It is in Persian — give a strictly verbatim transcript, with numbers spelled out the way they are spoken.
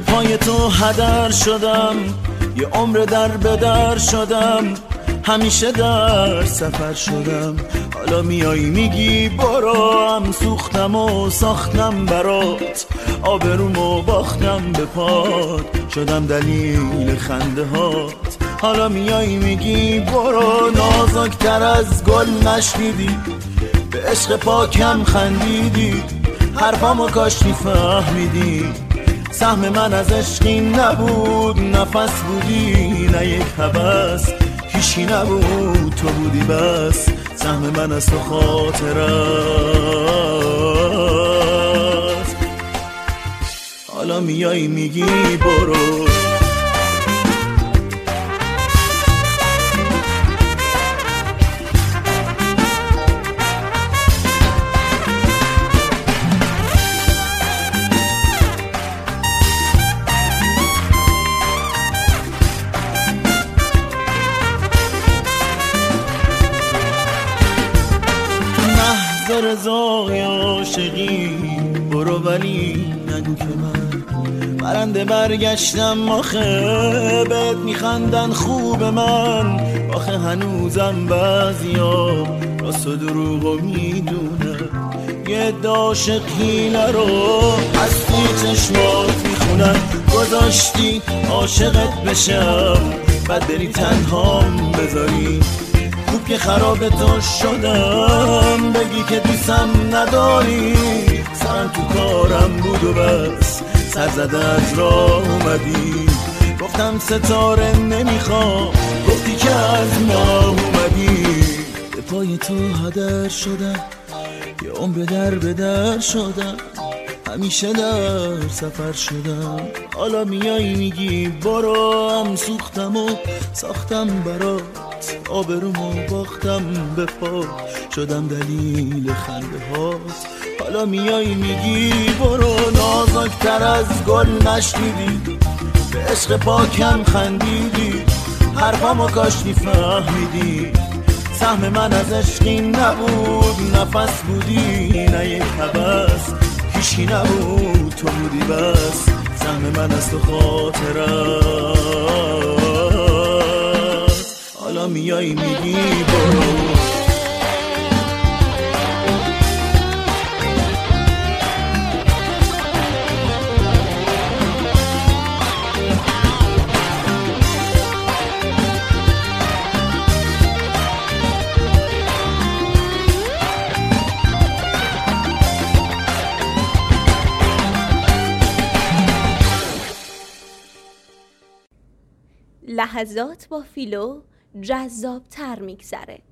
پای تو هدر شدم، یه عمر در به در شدم، همیشه در سفر شدم. حالا میایی میگی برو، هم سوختم و ساختم برات، آبرومو باختم به پات، شدم دلیل خنده هات. حالا میایی میگی برو، نازکتر از گل نشنیدی، به عشق پاکم خندیدی، حرفامو کاش میفهمیدی. سهم من از عشقی نبود، نفس بودی نه یک هوس، هیچی نبود تو بودی بس. سهم من از تو خاطر است. حالا میایی میگی برو. رضای عاشقی برو، ولی نگو که من برنده برگشتم. آخه بهت میخندن خوب من، آخه هنوزم بعضیا راست و دروغو میدونن. یه عاشق حیله رو از توی چشمات میخونن، گذاشتی عاشقت بشم بعد بری تنهام بذاری. خوب که خراب تو شدم، بگی که دوستم نداری. سرم تو کارم بود و بس، سر زده از راه اومدی. گفتم ستاره نمیخوام، گفتی که از ما اومدی. به پای تو هدر شدم، یه عمر در به در شدم، همیشه در سفر شدم. حالا میایی میگی برو، هم سوختم و ساختم برات، آبرومو باختم به پا، شدم دلیل خنده هات. حالا میایی میگی برو، نازکتر از گل نشنیدی، به عشق پاکم خندیدی، حرفامو کاش میفهمیدی. سهم من از عشقی نبود، نفس بودی نه یک هوس، هیچی نبود تو بودی بس. سهم من از تو خاطر است. حالا میایی میگی برو. لحظات با فیلو جذاب تر میگذره.